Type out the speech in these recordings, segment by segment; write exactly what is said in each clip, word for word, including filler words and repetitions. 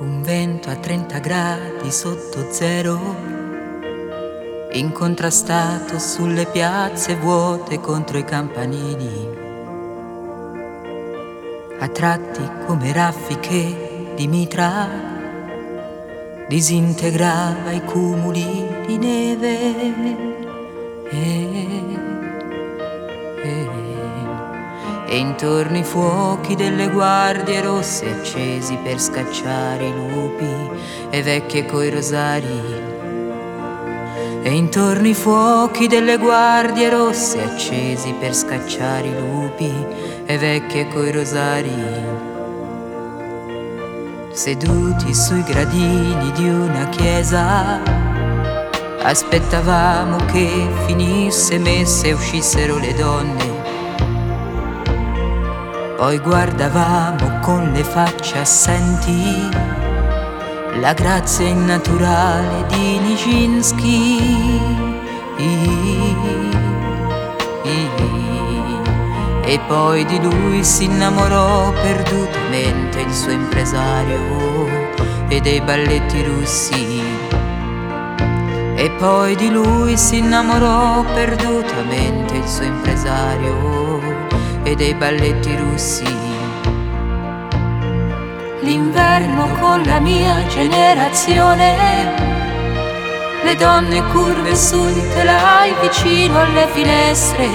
Un vento a trenta gradi sotto zero, incontrastato sulle piazze vuote contro i campanili, a tratti come raffiche di mitra, disintegrava i cumuli di neve. E, e, e intorno i fuochi delle guardie rosse accesi per scacciare i lupi e vecchie coi rosari. E intorno i fuochi delle guardie rosse accesi per scacciare i lupi e vecchie coi rosari. Seduti sui gradini di una chiesa, aspettavamo che finisse messa e uscissero le donne. Poi guardavamo con le facce assenti la grazia innaturale di Nijinsky. E poi di lui si innamorò perdutamente il suo impresario e dei balletti russi. E poi di lui si innamorò perdutamente il suo impresario e dei balletti russi. L'inverno con la mia generazione, le donne curve sui telai vicino alle finestre.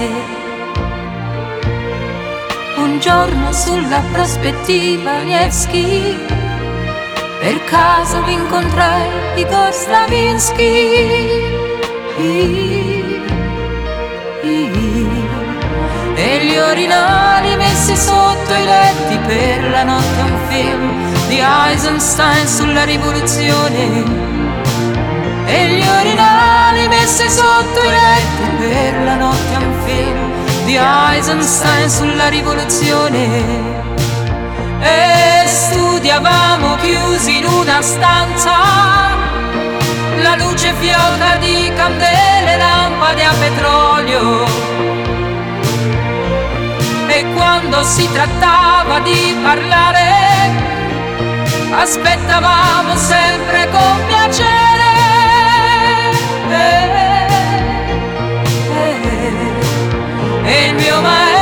Un giorno sulla prospettiva Nevsky, per caso mi incontrai Igor Stravinsky. E gli orinali messi sotto i letti per la notte, un film di Eisenstein sulla rivoluzione. E gli orinali messi sotto i letti per la notte, un film di Eisenstein sulla rivoluzione. E studiavamo chiusi in una stanza, la luce fioca di candele, lampade a petrolio. E quando si trattava di parlare, aspettavamo sempre con piacere. E, e, e il mio maestro